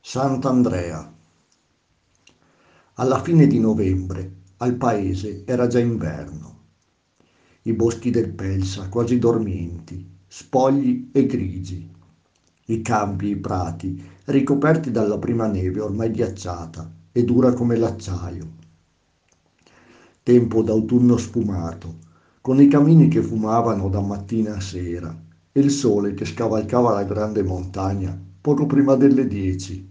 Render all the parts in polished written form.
Sant'Andrea. Alla fine di novembre al paese era già inverno. I boschi del Pelsa quasi dormienti, spogli e grigi. I campi e i prati ricoperti dalla prima neve ormai ghiacciata e dura come l'acciaio. Tempo d'autunno sfumato, con i camini che fumavano da mattina a sera e il sole che scavalcava la grande montagna poco prima delle 10.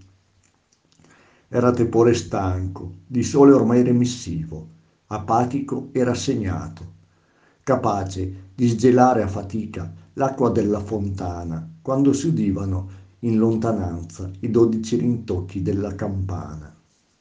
Era tepore stanco, di sole ormai remissivo, apatico e rassegnato, capace di sgelare a fatica l'acqua della fontana quando si udivano in lontananza i 12 rintocchi della campana.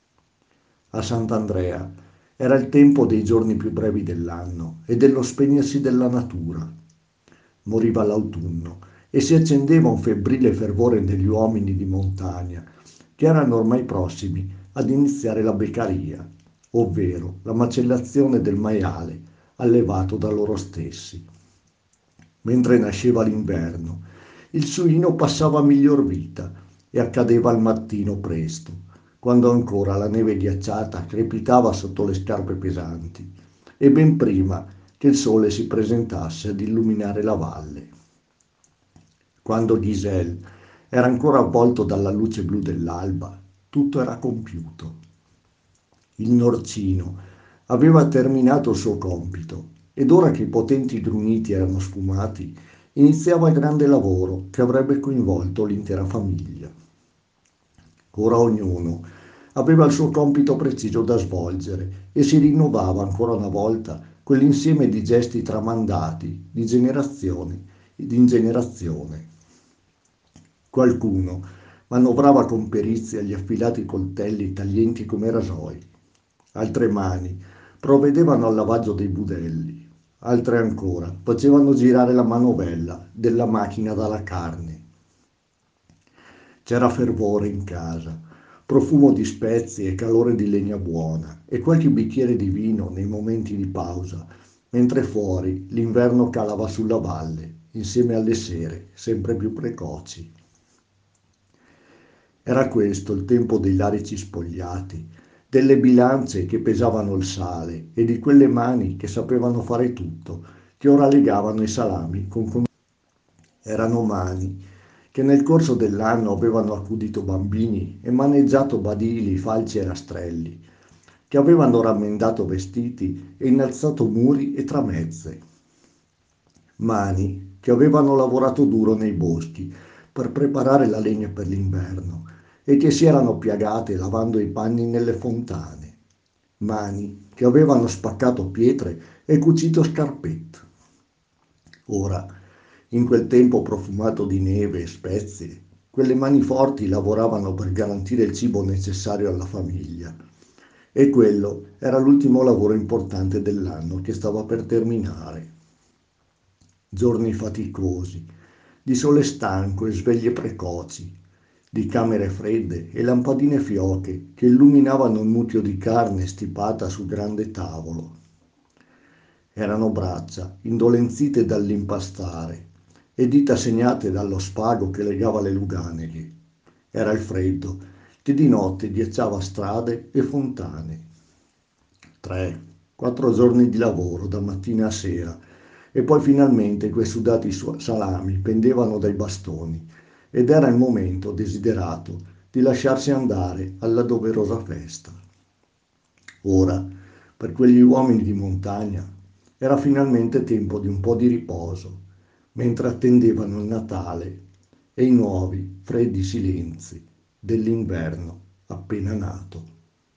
A Sant'Andrea era il tempo dei giorni più brevi dell'anno e dello spegnersi della natura. Moriva l'autunno e si accendeva un febbrile fervore negli uomini di montagna, che erano ormai prossimi ad iniziare la beccaria, ovvero la macellazione del maiale allevato da loro stessi. Mentre nasceva l'inverno, il suino passava a miglior vita e accadeva al mattino presto, quando ancora la neve ghiacciata crepitava sotto le scarpe pesanti, e ben prima che il sole si presentasse ad illuminare la valle. Quando Giselle era ancora avvolto dalla luce blu dell'alba, tutto era compiuto. Il norcino aveva terminato il suo compito ed ora che i potenti gruniti erano sfumati, iniziava il grande lavoro che avrebbe coinvolto l'intera famiglia. Ora ognuno aveva il suo compito preciso da svolgere e si rinnovava ancora una volta quell'insieme di gesti tramandati di generazione in generazione. Qualcuno manovrava con perizia gli affilati coltelli taglienti come rasoi. Altre mani provvedevano al lavaggio dei budelli. Altre ancora facevano girare la manovella della macchina dalla carne. C'era fervore in casa, profumo di spezie e calore di legna buona e qualche bicchiere di vino nei momenti di pausa, mentre fuori l'inverno calava sulla valle, insieme alle sere sempre più precoci. Era questo il tempo dei larici spogliati, delle bilance che pesavano il sale e di quelle mani che sapevano fare tutto, che ora legavano i salami con. Erano mani che nel corso dell'anno avevano accudito bambini e maneggiato badili, falci e rastrelli, che avevano rammendato vestiti e innalzato muri e tramezze. Mani che avevano lavorato duro nei boschi per preparare la legna per l'inverno e che si erano piagate lavando i panni nelle fontane. Mani che avevano spaccato pietre e cucito scarpette. Ora, in quel tempo profumato di neve e spezie, quelle mani forti lavoravano per garantire il cibo necessario alla famiglia. E quello era l'ultimo lavoro importante dell'anno che stava per terminare. Giorni faticosi, di sole stanco e sveglie precoci, di camere fredde e lampadine fioche che illuminavano un mucchio di carne stipata sul grande tavolo. Erano braccia indolenzite dall'impastare e dita segnate dallo spago che legava le luganeghe. Era il freddo che di notte ghiacciava strade e fontane. 3, 4 giorni di lavoro da mattina a sera e poi finalmente quei sudati salami pendevano dai bastoni ed era il momento desiderato di lasciarsi andare alla doverosa festa. Ora, per quegli uomini di montagna, era finalmente tempo di un po' di riposo, mentre attendevano il Natale e i nuovi, freddi silenzi dell'inverno appena nato.